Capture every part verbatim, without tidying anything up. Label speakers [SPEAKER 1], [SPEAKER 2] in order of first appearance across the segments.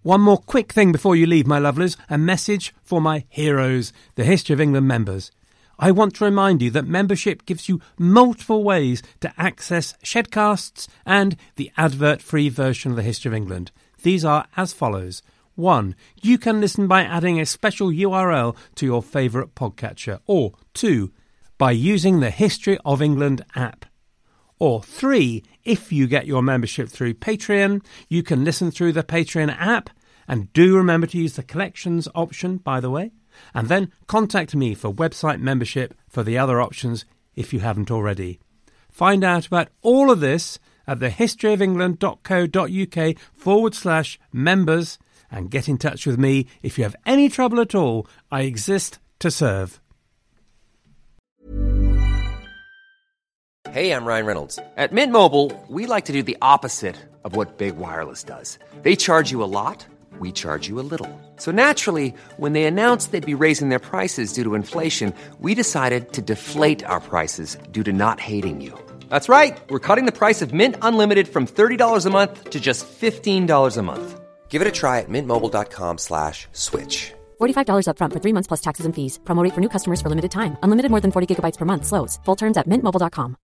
[SPEAKER 1] One more quick thing before you leave, my lovelies, a message for my heroes, the History of England members. I want to remind you that membership gives you multiple ways to access Shedcasts and the advert-free version of the History of England. These are as follows. One, you can listen by adding a special U R L to your favourite podcatcher. Or two, by using the History of England app. Or three, if you get your membership through Patreon, you can listen through the Patreon app. And do remember to use the collections option, by the way. And then contact me for website membership for the other options if you haven't already. Find out about all of this at thehistoryofengland.co.uk forward slash members and get in touch with me if you have any trouble at all. I exist to serve.
[SPEAKER 2] Hey, I'm Ryan Reynolds. At Mint Mobile, we like to do the opposite of what Big Wireless does. They charge you a lot. We charge you a little. So naturally, when they announced they'd be raising their prices due to inflation, we decided to deflate our prices due to not hating you. That's right. We're cutting the price of Mint Unlimited from thirty dollars a month to just fifteen dollars a month. Give it a try at mintmobile.com slash switch.
[SPEAKER 3] forty-five dollars up front for three months plus taxes and fees. Promo rate for new customers for limited time. Unlimited more than forty gigabytes per month. Slows full terms at mint mobile dot com.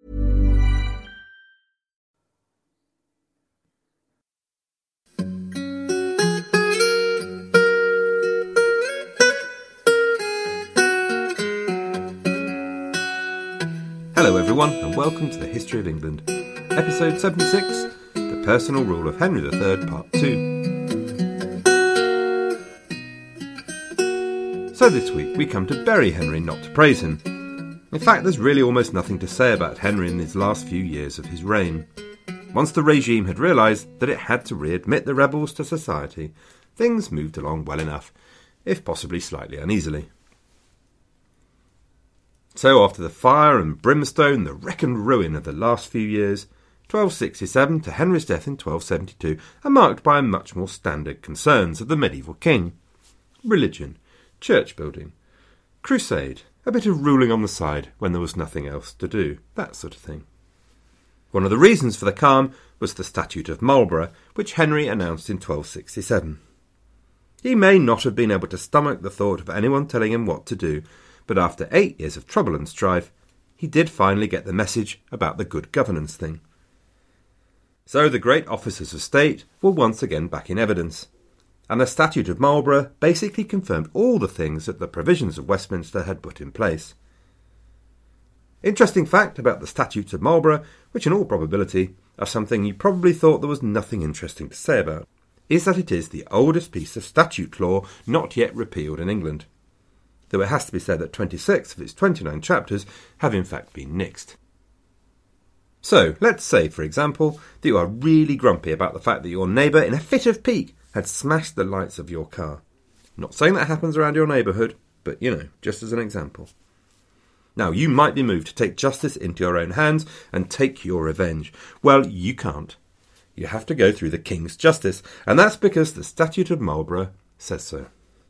[SPEAKER 4] Hello everyone and welcome to the History of England, episode seventy-six, The Personal Rule of Henry the Third, part two. So this week we come to bury Henry, not to praise him. In fact, there's really almost nothing to say about Henry in his last few years of his reign. Once the regime had realised that it had to readmit the rebels to society, things moved along well enough, if possibly slightly uneasily. So after the fire and brimstone, the wreck and ruin of the last few years, twelve sixty-seven to Henry's death in twelve seventy-two are marked by much more standard concerns of the medieval king. Religion, church building, crusade, a bit of ruling on the side when there was nothing else to do, that sort of thing. One of the reasons for the calm was the Statute of Marlborough, which Henry announced in twelve sixty-seven. He may not have been able to stomach the thought of anyone telling him what to do, but after eight years of trouble and strife, he did finally get the message about the good governance thing. So the great officers of state were once again back in evidence, and the Statute of Marlborough basically confirmed all the things that the provisions of Westminster had put in place. Interesting fact about the Statutes of Marlborough, which in all probability are something you probably thought there was nothing interesting to say about, is that it is the oldest piece of statute law not yet repealed in England, though it has to be said that twenty-six of its twenty-nine chapters have in fact been nixed. So, let's say, for example, that you are really grumpy about the fact that your neighbour, in a fit of pique, had smashed the lights of your car. Not saying that happens around your neighbourhood, but, you know, just as an example. Now, you might be moved to take justice into your own hands and take your revenge. Well, you can't. You have to go through the King's justice, and that's because the Statute of Marlborough says so.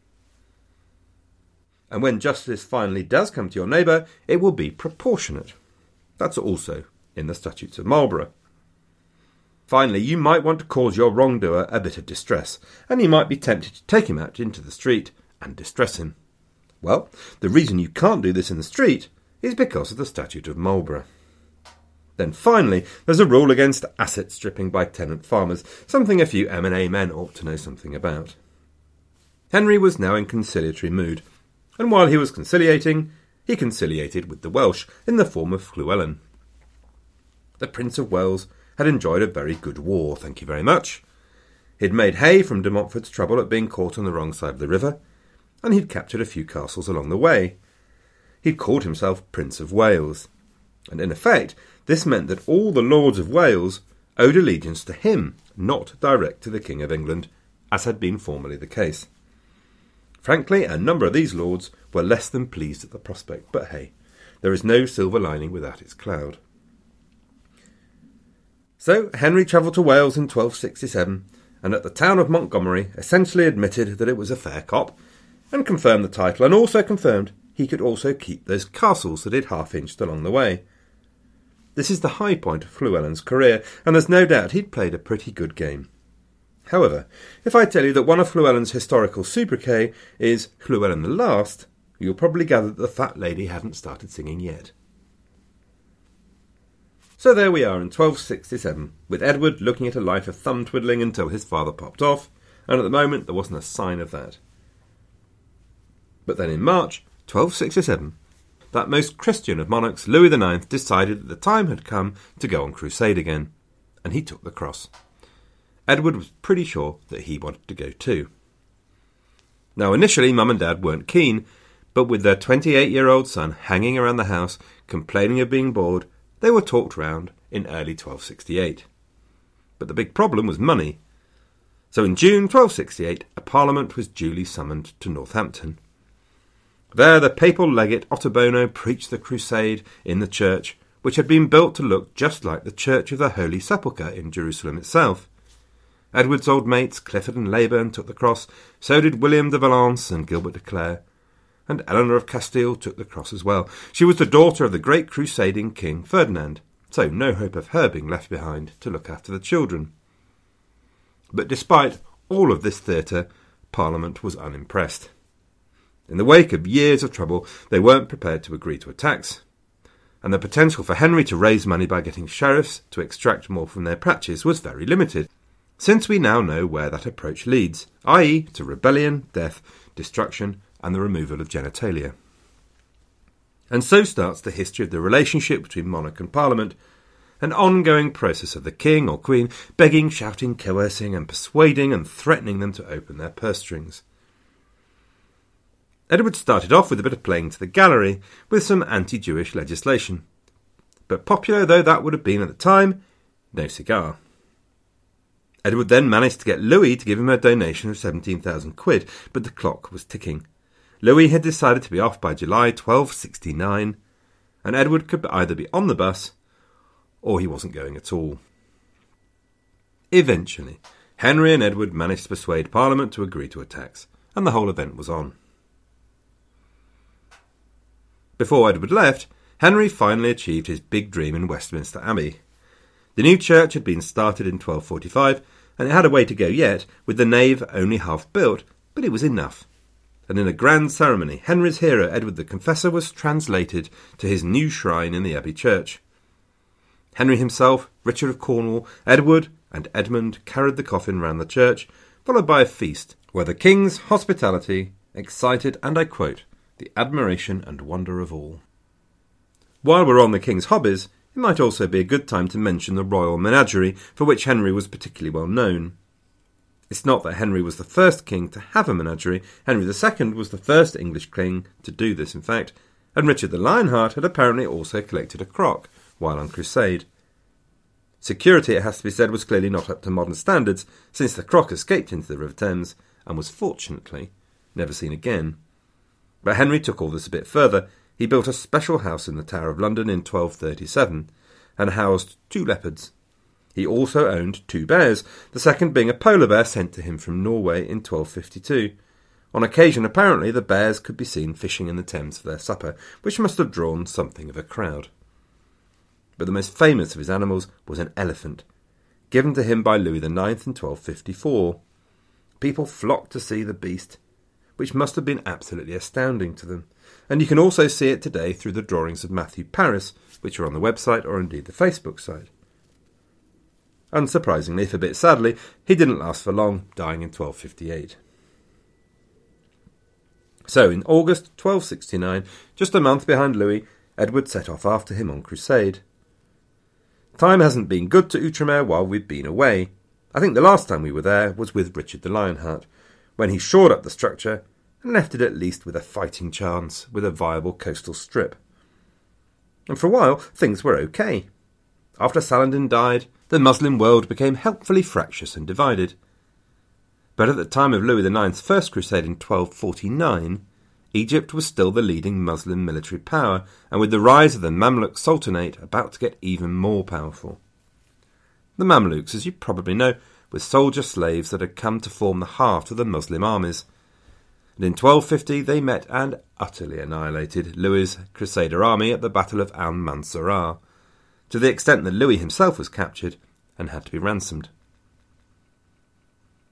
[SPEAKER 4] And when justice finally does come to your neighbour, it will be proportionate. That's also in the Statutes of Marlborough. Finally, you might want to cause your wrongdoer a bit of distress, and you might be tempted to take him out into the street and distress him. Well, the reason you can't do this in the street is because of the Statute of Marlborough. Then finally, there's a rule against asset stripping by tenant farmers, something a few M and A men ought to know something about. Henry was now in conciliatory mood, and while he was conciliating, he conciliated with the Welsh in the form of Llewellyn. The Prince of Wales had enjoyed a very good war, thank you very much. He'd made hay from de Montfort's trouble at being caught on the wrong side of the river, and he'd captured a few castles along the way. He'd called himself Prince of Wales, and in effect, this meant that all the lords of Wales owed allegiance to him, not direct to the King of England, as had been formerly the case. Frankly, a number of these lords were less than pleased at the prospect, but hey, there is no silver lining without its cloud. So Henry travelled to Wales in twelve sixty-seven, and at the town of Montgomery essentially admitted that it was a fair cop, and confirmed the title, and also confirmed he could also keep those castles that he'd half-inched along the way. This is the high point of Llewellyn's career, and there's no doubt he'd played a pretty good game. However, if I tell you that one of Llewellyn's historical sobriquet is Llewellyn the Last, you'll probably gather that the fat lady hadn't started singing yet. So there we are in twelve sixty-seven, with Edward looking at a life of thumb-twiddling until his father popped off, and at the moment there wasn't a sign of that. But then in March twelve sixty-seven, that most Christian of monarchs, Louis the Ninth, decided that the time had come to go on crusade again, and he took the cross. Edward was pretty sure that he wanted to go too. Now initially Mum and Dad weren't keen, but with their twenty-eight-year-old son hanging around the house, complaining of being bored, they were talked round in early twelve sixty-eight. But the big problem was money. So in June twelve sixty-eight, a parliament was duly summoned to Northampton. There the papal legate Ottobono preached the crusade in the church, which had been built to look just like the Church of the Holy Sepulchre in Jerusalem itself. Edward's old mates Clifford and Leyburn took the cross, so did William de Valence and Gilbert de Clare, and Eleanor of Castile took the cross as well. She was the daughter of the great crusading King Ferdinand, so no hope of her being left behind to look after the children. But despite all of this theatre, Parliament was unimpressed. In the wake of years of trouble, they weren't prepared to agree to a tax, and the potential for Henry to raise money by getting sheriffs to extract more from their patches was very limited, since we now know where that approach leads, that is to rebellion, death, destruction, and the removal of genitalia. And so starts the history of the relationship between monarch and parliament, an ongoing process of the king or queen begging, shouting, coercing, and persuading and threatening them to open their purse strings. Edward started off with a bit of playing to the gallery with some anti-Jewish legislation. But popular though that would have been at the time, no cigar. Edward then managed to get Louis to give him a donation of seventeen thousand quid, but the clock was ticking. Louis had decided to be off by July twelve sixty-nine, and Edward could either be on the bus or he wasn't going at all. Eventually, Henry and Edward managed to persuade Parliament to agree to a tax, and the whole event was on. Before Edward left, Henry finally achieved his big dream in Westminster Abbey. The new church had been started in twelve forty-five, and it had a way to go yet, with the nave only half built, but it was enough. And in a grand ceremony, Henry's hero, Edward the Confessor, was translated to his new shrine in the Abbey church. Henry himself, Richard of Cornwall, Edward, and Edmund carried the coffin round the church, followed by a feast, where the king's hospitality excited, and I quote, the admiration and wonder of all. While we're on the king's hobbies, it might also be a good time to mention the royal menagerie, for which Henry was particularly well known. It's not that Henry was the first king to have a menagerie. Henry the Second was the first English king to do this, in fact, and Richard the Lionheart had apparently also collected a croc while on crusade. Security, it has to be said, was clearly not up to modern standards, since the croc escaped into the River Thames and was fortunately never seen again. But Henry took all this a bit further. He built a special house in the Tower of London in twelve thirty-seven and housed two leopards. He also owned two bears, the second being a polar bear sent to him from Norway in twelve fifty-two. On occasion, apparently, the bears could be seen fishing in the Thames for their supper, which must have drawn something of a crowd. But the most famous of his animals was an elephant, given to him by Louis the Ninth in twelve fifty-four. People flocked to see the beast, which must have been absolutely astounding to them, and you can also see it today through the drawings of Matthew Paris, which are on the website or indeed the Facebook site. Unsurprisingly, if a bit sadly, he didn't last for long, dying in twelve fifty-eight. So, in August twelve sixty-nine, just a month behind Louis, Edward set off after him on crusade. Time hasn't been good to Outremer while we've been away. I think the last time we were there was with Richard the Lionheart, when he shored up the structure and left it at least with a fighting chance, with a viable coastal strip. And for a while, things were okay. After Saladin died, the Muslim world became helpfully fractious and divided. But at the time of Louis the Ninth's first crusade in twelve forty-nine, Egypt was still the leading Muslim military power, and with the rise of the Mamluk Sultanate about to get even more powerful. The Mamluks, as you probably know, were soldier slaves that had come to form the heart of the Muslim armies. And in twelve fifty they met and utterly annihilated Louis's Crusader army at the Battle of Al-Mansurah, to the extent that Louis himself was captured and had to be ransomed.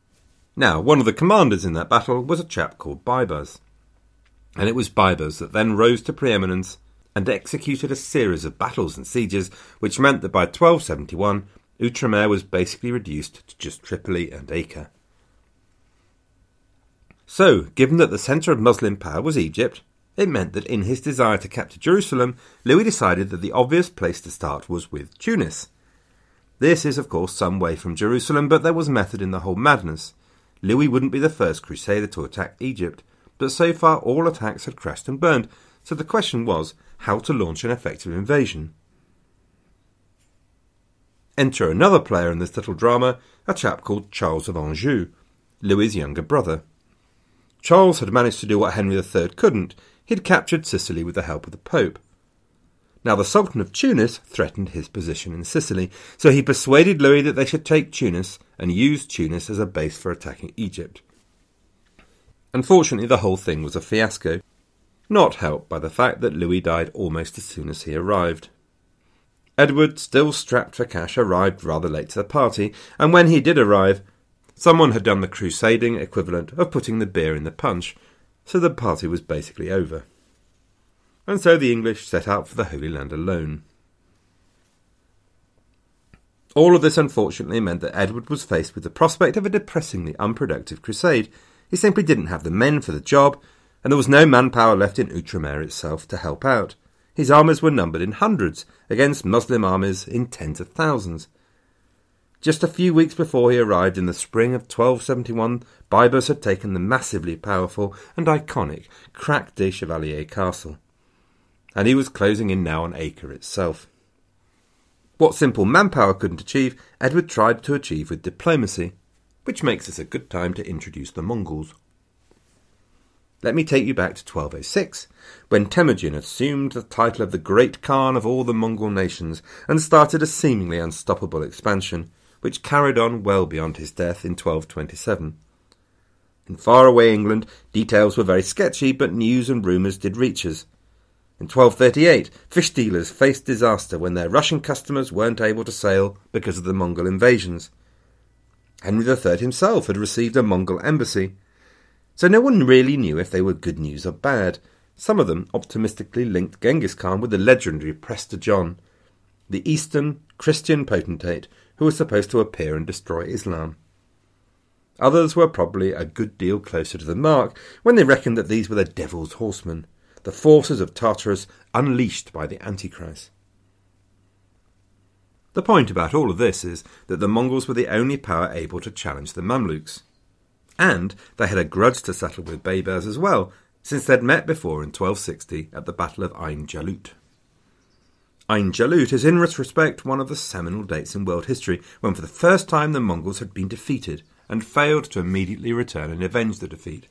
[SPEAKER 4] Now, one of the commanders in that battle was a chap called Baibars, and it was Baibars that then rose to preeminence and executed a series of battles and sieges, which meant that by twelve seventy-one, Outremer was basically reduced to just Tripoli and Acre. So, given that the centre of Muslim power was Egypt, it meant that in his desire to capture Jerusalem, Louis decided that the obvious place to start was with Tunis. This is, of course, some way from Jerusalem, but there was method in the whole madness. Louis wouldn't be the first crusader to attack Egypt, but so far all attacks had crashed and burned, so the question was how to launch an effective invasion. Enter another player in this little drama, a chap called Charles of Anjou, Louis's younger brother. Charles had managed to do what Henry the Third couldn't. He'd captured Sicily with the help of the Pope. Now the Sultan of Tunis threatened his position in Sicily, so he persuaded Louis that they should take Tunis and use Tunis as a base for attacking Egypt. Unfortunately, the whole thing was a fiasco, not helped by the fact that Louis died almost as soon as he arrived. Edward, still strapped for cash, arrived rather late to the party, and when he did arrive, someone had done the crusading equivalent of putting the beer in the punch, so the party was basically over. And so the English set out for the Holy Land alone. All of this unfortunately meant that Edward was faced with the prospect of a depressingly unproductive crusade. He simply didn't have the men for the job, and there was no manpower left in Outremer itself to help out. His armies were numbered in hundreds, against Muslim armies in tens of thousands. Just a few weeks before he arrived in the spring of twelve seventy-one, Baibars had taken the massively powerful and iconic Crac des Chevaliers castle, and he was closing in now on Acre itself. What simple manpower couldn't achieve, Edward tried to achieve with diplomacy, which makes this a good time to introduce the Mongols. Let me take you back to twelve oh six, when Temujin assumed the title of the Great Khan of all the Mongol nations and started a seemingly unstoppable expansion, which carried on well beyond his death in twelve twenty-seven. In faraway England, details were very sketchy, but news and rumours did reach us. In twelve thirty-eight, fish dealers faced disaster when their Russian customers weren't able to sail because of the Mongol invasions. Henry the Third himself had received a Mongol embassy, so no one really knew if they were good news or bad. Some of them optimistically linked Genghis Khan with the legendary Prester John, the Eastern Christian potentate who was supposed to appear and destroy Islam. Others were probably a good deal closer to the mark when they reckoned that these were the Devil's Horsemen, the forces of Tartarus unleashed by the Antichrist. The point about all of this is that the Mongols were the only power able to challenge the Mamluks. And they had a grudge to settle with Baibars as well, since they'd met before in twelve sixty at the Battle of Ain Jalut. Ain Jalut is in retrospect one of the seminal dates in world history, when for the first time the Mongols had been defeated and failed to immediately return and avenge the defeat.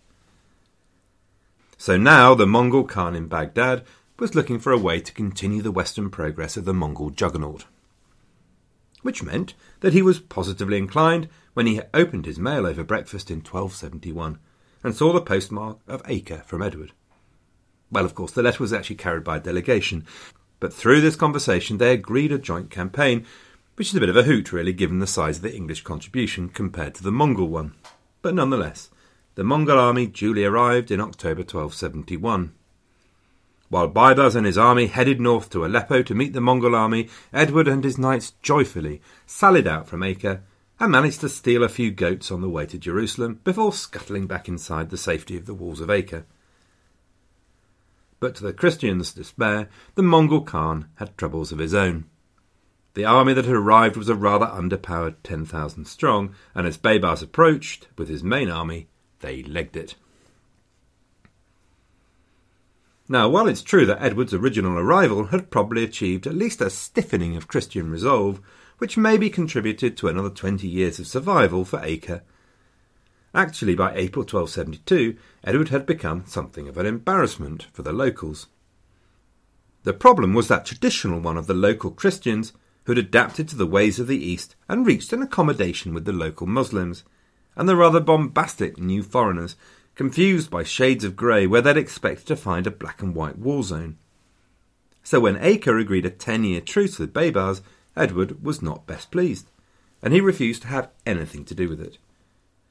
[SPEAKER 4] So now the Mongol Khan in Baghdad was looking for a way to continue the western progress of the Mongol juggernaut, which meant that he was positively inclined when he opened his mail over breakfast in twelve seventy-one and saw the postmark of Acre from Edward. Well, of course, the letter was actually carried by a delegation, but through this conversation they agreed a joint campaign, which is a bit of a hoot really given the size of the English contribution compared to the Mongol one. But nonetheless, the Mongol army duly arrived in October twelve seventy-one. While Baibars and his army headed north to Aleppo to meet the Mongol army, Edward and his knights joyfully sallied out from Acre and managed to steal a few goats on the way to Jerusalem before scuttling back inside the safety of the walls of Acre. But to the Christians' despair, the Mongol Khan had troubles of his own. The army that had arrived was a rather underpowered ten thousand strong, and as Baibars approached with his main army, they legged it. Now, while it's true that Edward's original arrival had probably achieved at least a stiffening of Christian resolve, which maybe contributed to another twenty years of survival for Acre, actually by April twelve seventy-two, Edward had become something of an embarrassment for the locals. The problem was that traditional one of the local Christians who'd adapted to the ways of the East and reached an accommodation with the local Muslims, and the rather bombastic new foreigners, confused by shades of grey where they'd expected to find a black and white war zone. So when Acre agreed a ten-year truce with Baibars, Edward was not best pleased, and he refused to have anything to do with it.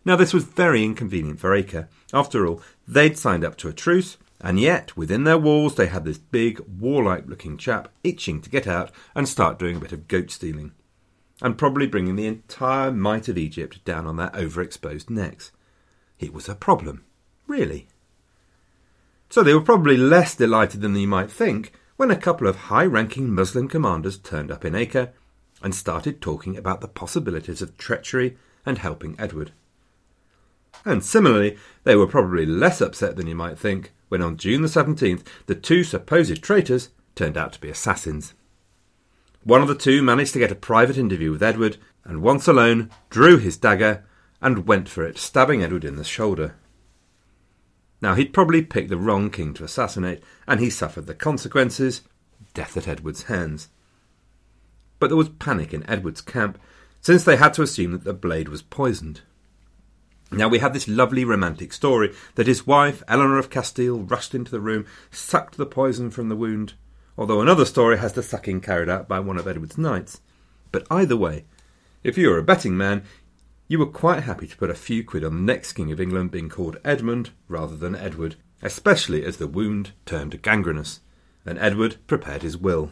[SPEAKER 4] Now this was very inconvenient for Acre. After all, they'd signed up to a truce, and yet within their walls they had this big, warlike looking chap itching to get out and start doing a bit of goat stealing, and probably bringing the entire might of Egypt down on their overexposed necks. It was a problem, really. So they were probably less delighted than you might think when a couple of high-ranking Muslim commanders turned up in Acre and started talking about the possibilities of treachery and helping Edward. And similarly, they were probably less upset than you might think when on June the seventeenth the two supposed traitors turned out to be assassins. One of the two managed to get a private interview with Edward, and once alone drew his dagger and went for it, stabbing Edward in the shoulder. Now he'd probably picked the wrong king to assassinate, and he suffered the consequences, death at Edward's hands. But there was panic in Edward's camp, since they had to assume that the blade was poisoned. Now we have this lovely romantic story that his wife, Eleanor of Castile, rushed into the room, sucked the poison from the wound, although another story has the sucking carried out by one of Edward's knights. But either way, if you were a betting man, you were quite happy to put a few quid on the next king of England being called Edmund rather than Edward, especially as the wound turned gangrenous, and Edward prepared his will.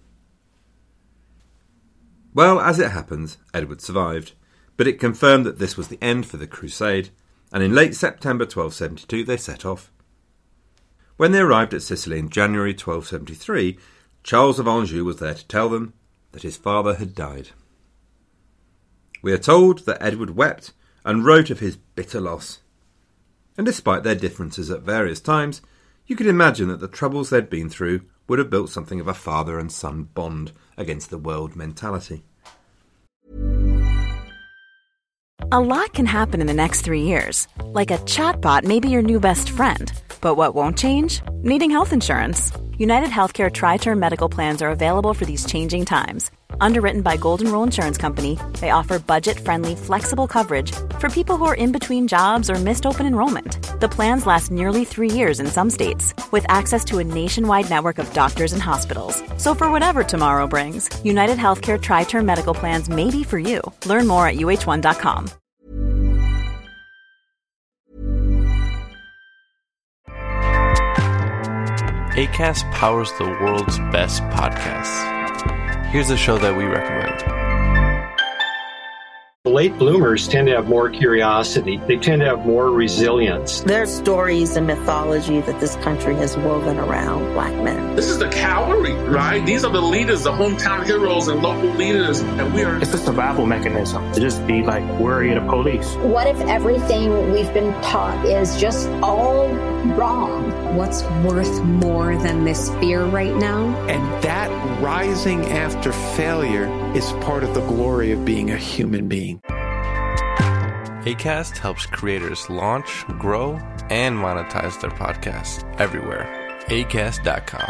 [SPEAKER 4] Well, as it happens, Edward survived, but it confirmed that this was the end for the crusade, and in late September twelve seventy-two they set off. When they arrived at Sicily in January twelve seventy-three, Charles of Anjou was there to tell them that his father had died. We are told that Edward wept and wrote of his bitter loss. And despite their differences at various times, you could imagine that the troubles they'd been through would have built something of a father and son bond against the world mentality.
[SPEAKER 5] A lot can happen in the next three years. Like a chatbot may be your new best friend. But what won't change? Needing health insurance. United Healthcare Tri-Term Medical Plans are available for these changing times. Underwritten by Golden Rule Insurance Company, they offer budget-friendly, flexible coverage for people who are in between jobs or missed open enrollment. The plans last nearly three years in some states, with access to a nationwide network of doctors and hospitals. So for whatever tomorrow brings, United Healthcare Tri-Term Medical Plans may be for you. Learn more at U H one dot com.
[SPEAKER 6] Acast powers the world's best podcasts. Here's a show that we recommend.
[SPEAKER 7] Late bloomers tend to have more curiosity. They tend to have more resilience.
[SPEAKER 8] There's stories and mythology that this country has woven around black men.
[SPEAKER 9] This is the cavalry, right? These are the leaders, the hometown heroes and local leaders, and we are...
[SPEAKER 10] It's a survival mechanism to just be like worry of the police.
[SPEAKER 11] What if everything we've been taught is just all wrong?
[SPEAKER 12] What's worth more than this fear right now?
[SPEAKER 13] And that rising after failure is part of the glory of being a human being.
[SPEAKER 6] Acast helps creators launch, grow, and monetize their podcasts everywhere. Acast dot com.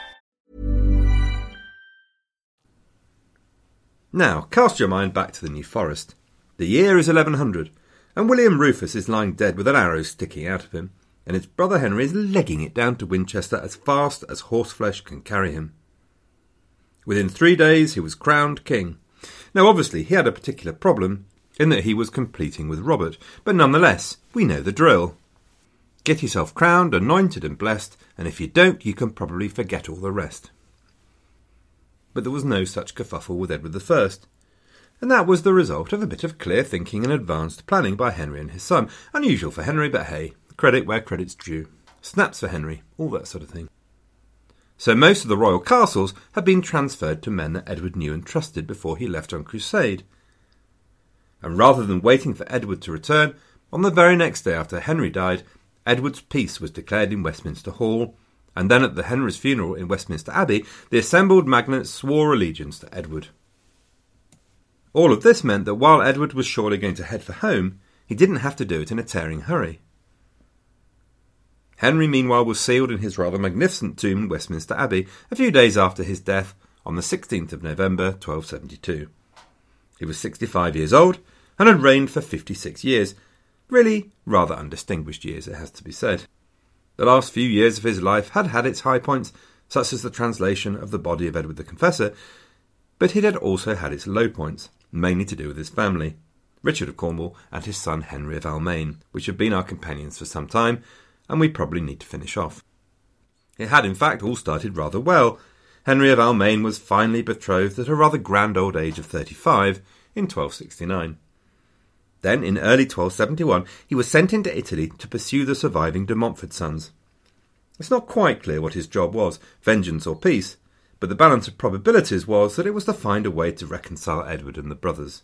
[SPEAKER 4] Now, cast your mind back to the New Forest. The year is eleven hundred, and William Rufus is lying dead with an arrow sticking out of him, and his brother Henry is legging it down to Winchester as fast as horseflesh can carry him. Within three days he was crowned king. Now obviously he had a particular problem, in that he was competing with Robert, but nonetheless, we know the drill. Get yourself crowned, anointed and blessed, and if you don't, you can probably forget all the rest. But there was no such kerfuffle with Edward the First, and that was the result of a bit of clear thinking and advanced planning by Henry and his son. Unusual for Henry, but hey, credit where credit's due. Snaps for Henry, all that sort of thing. So most of the royal castles had been transferred to men that Edward knew and trusted before he left on crusade. And rather than waiting for Edward to return, on the very next day after Henry died, Edward's peace was declared in Westminster Hall, and then at the Henry's funeral in Westminster Abbey, the assembled magnates swore allegiance to Edward. All of this meant that while Edward was surely going to head for home, he didn't have to do it in a tearing hurry. Henry, meanwhile, was sealed in his rather magnificent tomb in Westminster Abbey a few days after his death on the sixteenth of November, twelve seventy-two. He was sixty-five years old and had reigned for fifty-six years. Really rather undistinguished years, it has to be said. The last few years of his life had had its high points, such as the translation of the body of Edward the Confessor, but it had also had its low points, mainly to do with his family. Richard of Cornwall and his son Henry of Almaine, which have been our companions for some time, and we probably need to finish off. It had in fact all started rather well. Henry of Almaine was finally betrothed at a rather grand old age of thirty-five in twelve sixty-nine. Then, in early twelve seventy-one, he was sent into Italy to pursue the surviving de Montfort sons. It's not quite clear what his job was, vengeance or peace, but the balance of probabilities was that it was to find a way to reconcile Edward and the brothers.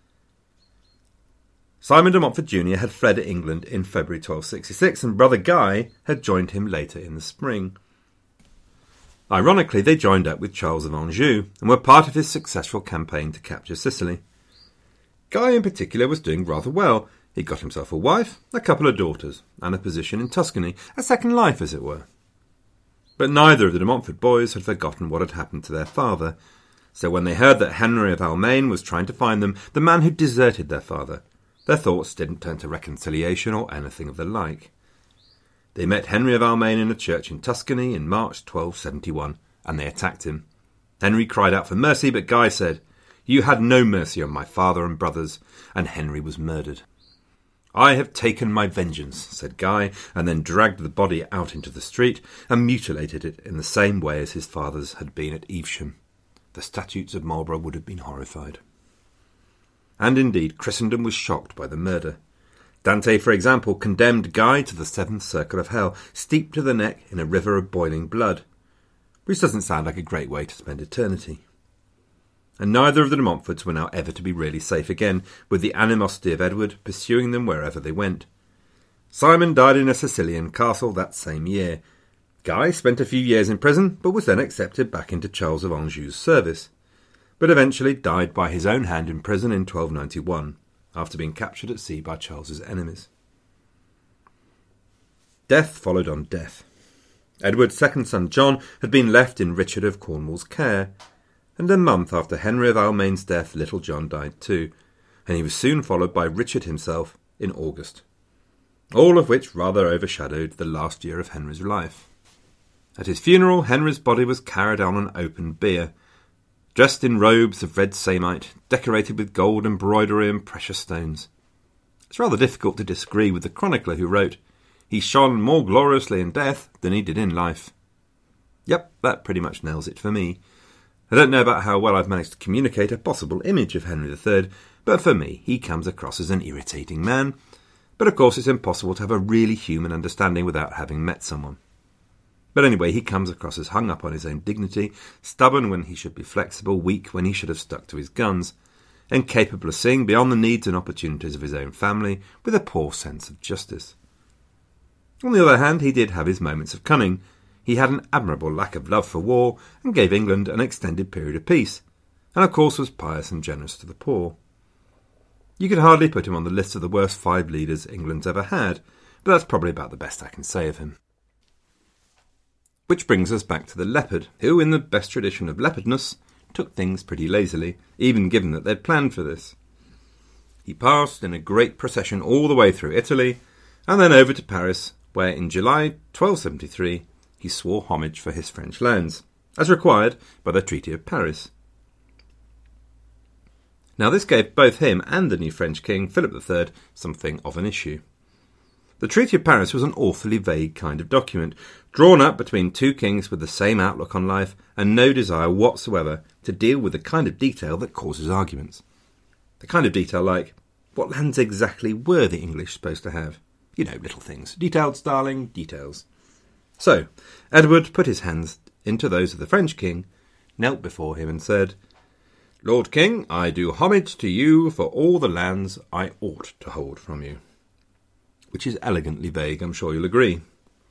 [SPEAKER 4] Simon de Montfort Junior had fled to England in February twelve sixty-six, and brother Guy had joined him later in the spring. Ironically, they joined up with Charles of Anjou and were part of his successful campaign to capture Sicily. Guy in particular was doing rather well. He got himself a wife, a couple of daughters, and a position in Tuscany, a second life as it were. But neither of the de Montfort boys had forgotten what had happened to their father, so when they heard that Henry of Almaine was trying to find them, the man who deserted their father, their thoughts didn't turn to reconciliation or anything of the like. They met Henry of Almaine in a church in Tuscany in March twelve seventy-one, and they attacked him. Henry cried out for mercy, but Guy said, "You had no mercy on my father and brothers," and Henry was murdered. "I have taken my vengeance," said Guy, and then dragged the body out into the street and mutilated it in the same way as his father's had been at Evesham. The statutes of Marlborough would have been horrified. And indeed, Christendom was shocked by the murder. Dante, for example, condemned Guy to the seventh circle of hell, steeped to the neck in a river of boiling blood, which doesn't sound like a great way to spend eternity. And neither of the de Montforts were now ever to be really safe again, with the animosity of Edward pursuing them wherever they went. Simon died in a Sicilian castle that same year. Guy spent a few years in prison, but was then accepted back into Charles of Anjou's service, but eventually died by his own hand in prison in twelve ninety-one, after being captured at sea by Charles's enemies. Death followed on death. Edward's second son John had been left in Richard of Cornwall's care, and a month after Henry of Almaine's death, little John died too, and he was soon followed by Richard himself in August, all of which rather overshadowed the last year of Henry's life. At his funeral, Henry's body was carried on an open bier, dressed in robes of red samite, decorated with gold embroidery and precious stones. It's rather difficult to disagree with the chronicler who wrote, "He shone more gloriously in death than he did in life." Yep, that pretty much nails it for me. I don't know about how well I've managed to communicate a possible image of Henry the Third, but for me, he comes across as an irritating man. But of course it's impossible to have a really human understanding without having met someone. But anyway, he comes across as hung up on his own dignity, stubborn when he should be flexible, weak when he should have stuck to his guns, incapable of seeing beyond the needs and opportunities of his own family, with a poor sense of justice. On the other hand, he did have his moments of cunning. He had an admirable lack of love for war and gave England an extended period of peace, and of course was pious and generous to the poor. You could hardly put him on the list of the worst five leaders England's ever had, but that's probably about the best I can say of him. Which brings us back to the leopard, who, in the best tradition of leopardness, took things pretty lazily, even given that they'd planned for this. He passed in a great procession all the way through Italy, and then over to Paris, where in July twelve seventy-three he swore homage for his French lands, as required by the Treaty of Paris. Now this gave both him and the new French king, Philip the Third, something of an issue. The Treaty of Paris was an awfully vague kind of document, drawn up between two kings with the same outlook on life and no desire whatsoever to deal with the kind of detail that causes arguments. The kind of detail like, what lands exactly were the English supposed to have? You know, little things. Details, darling, details. So, Edward put his hands into those of the French king, knelt before him and said, "Lord King, I do homage to you for all the lands I ought to hold from you." Which is elegantly vague, I'm sure you'll agree.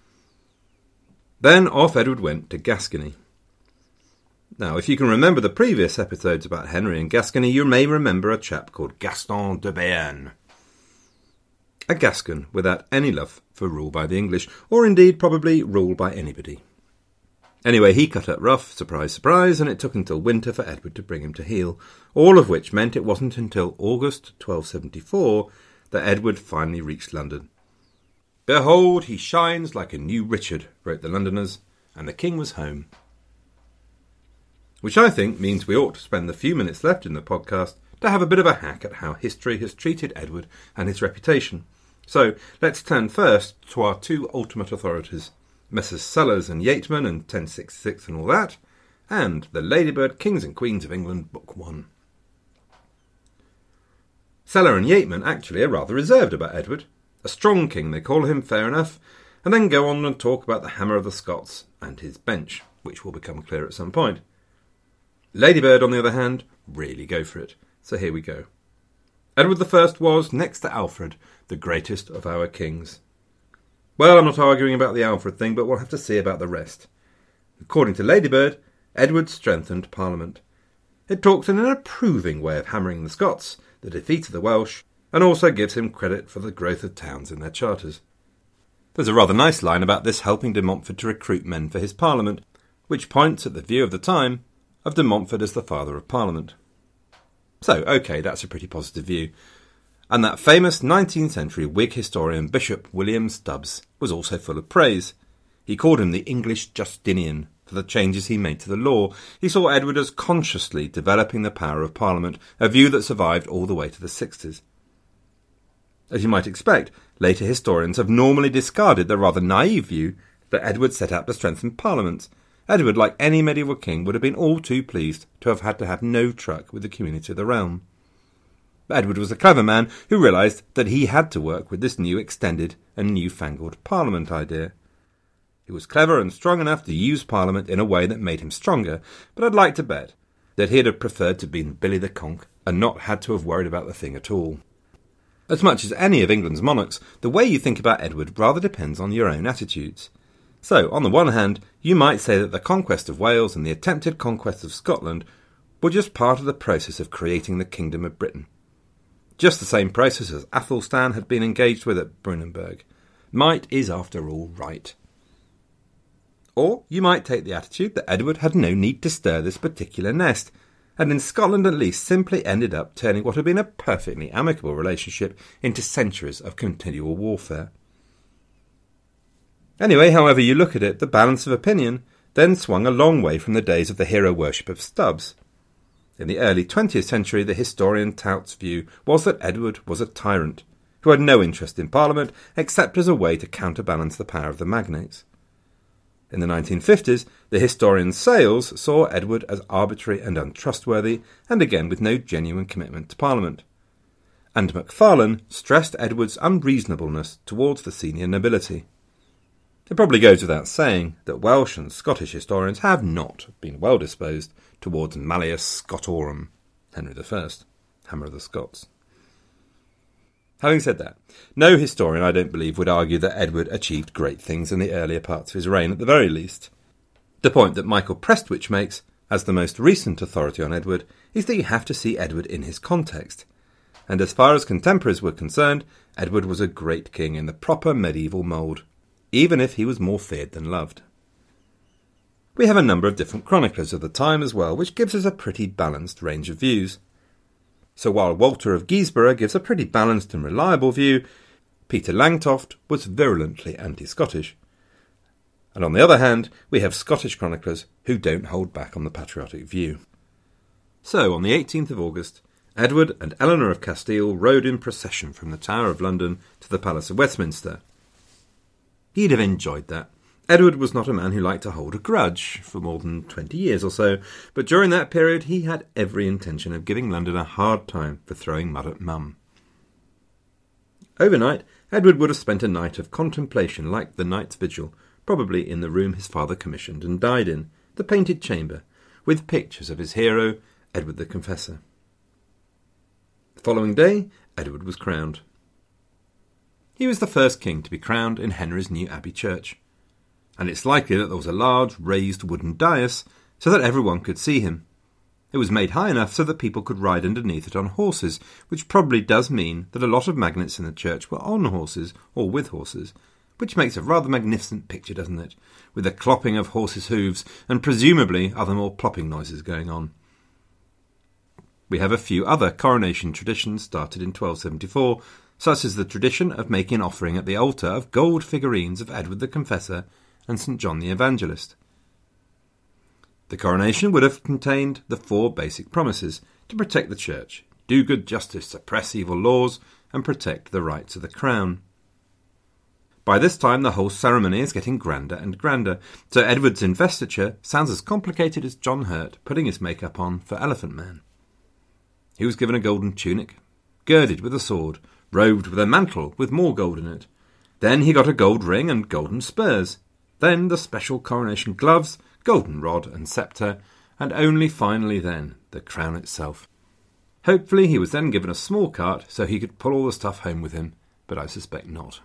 [SPEAKER 4] Then off Edward went to Gascony. Now, if you can remember the previous episodes about Henry and Gascony, you may remember a chap called Gaston de Béarn. A Gascon without any love for rule by the English, or indeed probably rule by anybody. Anyway, he cut up rough, surprise, surprise, and it took until winter for Edward to bring him to heel, all of which meant it wasn't until August twelve seventy-four that Edward finally reached London. "Behold, he shines like a new Richard," wrote the Londoners, and the king was home. Which I think means we ought to spend the few minutes left in the podcast to have a bit of a hack at how history has treated Edward and his reputation. So let's turn first to our two ultimate authorities, Messrs Sellers and Yeatman and ten sixty-six and all that, and the Ladybird Kings and Queens of England, Book One. Seller and Yeatman actually are rather reserved about Edward. A strong king, they call him, fair enough, and then go on and talk about the Hammer of the Scots and his bench, which will become clear at some point. Ladybird, on the other hand, really go for it. So here we go. Edward the First was, next to Alfred, the greatest of our kings. Well, I'm not arguing about the Alfred thing, but we'll have to see about the rest. According to Ladybird, Edward strengthened Parliament. It talks in an approving way of hammering the Scots, the defeat of the Welsh, and also gives him credit for the growth of towns in their charters. There's a rather nice line about this helping de Montfort to recruit men for his Parliament, which points at the view of the time of de Montfort as the father of Parliament. So, OK, that's a pretty positive view. And that famous nineteenth century Whig historian Bishop William Stubbs was also full of praise. He called him the English Justinian for the changes he made to the law. He saw Edward as consciously developing the power of Parliament, a view that survived all the way to the sixties. As you might expect, later historians have normally discarded the rather naive view that Edward set out to strengthen Parliament. Edward, like any medieval king, would have been all too pleased to have had to have no truck with the community of the realm. But Edward was a clever man who realised that he had to work with this new extended and newfangled Parliament idea. He was clever and strong enough to use Parliament in a way that made him stronger, but I'd like to bet that he'd have preferred to have been Billy the Conk and not had to have worried about the thing at all. As much as any of England's monarchs, the way you think about Edward rather depends on your own attitudes. So, on the one hand, you might say that the conquest of Wales and the attempted conquest of Scotland were just part of the process of creating the Kingdom of Britain. Just the same process as Athelstan had been engaged with at Brunanburg. Might is, after all, right. Or you might take the attitude that Edward had no need to stir this particular nest, and in Scotland at least simply ended up turning what had been a perfectly amicable relationship into centuries of continual warfare. Anyway, however you look at it, the balance of opinion then swung a long way from the days of the hero worship of Stubbs. In the early twentieth century, the historian Tout's view was that Edward was a tyrant, who had no interest in Parliament except as a way to counterbalance the power of the magnates. In the nineteen fifties, the historian Sales saw Edward as arbitrary and untrustworthy, and again with no genuine commitment to Parliament. And Macfarlane stressed Edward's unreasonableness towards the senior nobility. It probably goes without saying that Welsh and Scottish historians have not been well disposed towards Malleus Scotorum, Henry the First, Hammer of the Scots. Having said that, no historian, I don't believe, would argue that Edward achieved great things in the earlier parts of his reign, at the very least. The point that Michael Prestwich makes, as the most recent authority on Edward, is that you have to see Edward in his context. And as far as contemporaries were concerned, Edward was a great king in the proper medieval mould, even if he was more feared than loved. We have a number of different chroniclers of the time as well, which gives us a pretty balanced range of views. So while Walter of Guisborough gives a pretty balanced and reliable view, Peter Langtoft was virulently anti-Scottish. And on the other hand, we have Scottish chroniclers who don't hold back on the patriotic view. So, on the eighteenth of August, Edward and Eleanor of Castile rode in procession from the Tower of London to the Palace of Westminster. He'd have enjoyed that. Edward was not a man who liked to hold a grudge for more than twenty years or so, but during that period he had every intention of giving London a hard time for throwing mud at Mum. Overnight, Edward would have spent a night of contemplation like the Night's Vigil, probably in the room his father commissioned and died in, the Painted Chamber, with pictures of his hero, Edward the Confessor. The following day, Edward was crowned. He was the first king to be crowned in Henry's new abbey church, and it's likely that there was a large raised wooden dais so that everyone could see him. It was made high enough so that people could ride underneath it on horses, which probably does mean that a lot of magnates in the church were on horses or with horses, which makes a rather magnificent picture, doesn't it, with the clopping of horses' hooves and presumably other more plopping noises going on. We have a few other coronation traditions started in twelve seventy-four, such as the tradition of making an offering at the altar of gold figurines of Edward the Confessor and Saint John the Evangelist. The coronation would have contained the four basic promises: to protect the church, do good justice, suppress evil laws, and protect the rights of the crown. By this time, the whole ceremony is getting grander and grander, so Edward's investiture sounds as complicated as John Hurt putting his makeup on for Elephant Man. He was given a golden tunic, girded with a sword, robed with a mantle with more gold in it. Then he got a gold ring and golden spurs. Then the special coronation gloves, golden rod and sceptre, and only finally then the crown itself. Hopefully he was then given a small cart so he could pull all the stuff home with him, but I suspect not.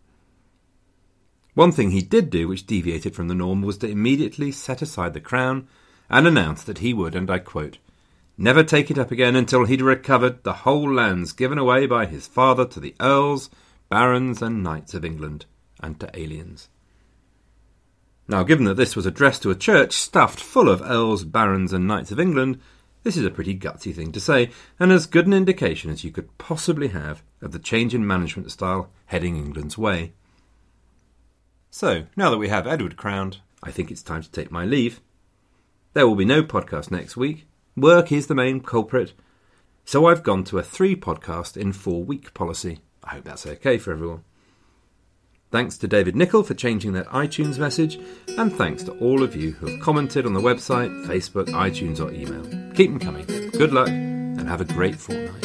[SPEAKER 4] One thing he did do which deviated from the norm was to immediately set aside the crown and announce that he would, and I quote, never take it up again until he'd recovered the whole lands given away by his father to the earls, barons and knights of England, and to aliens. Now, given that this was addressed to a church stuffed full of earls, barons and knights of England, this is a pretty gutsy thing to say, and as good an indication as you could possibly have of the change in management style heading England's way. So, now that we have Edward crowned, I think it's time to take my leave. There will be no podcast next week. Work is the main culprit. So I've gone to a three-podcast in four-week policy. I hope that's okay for everyone. Thanks to David Nichol for changing that iTunes message, and thanks to all of you who have commented on the website, Facebook, iTunes or email. Keep them coming. Good luck, and have a great fortnight.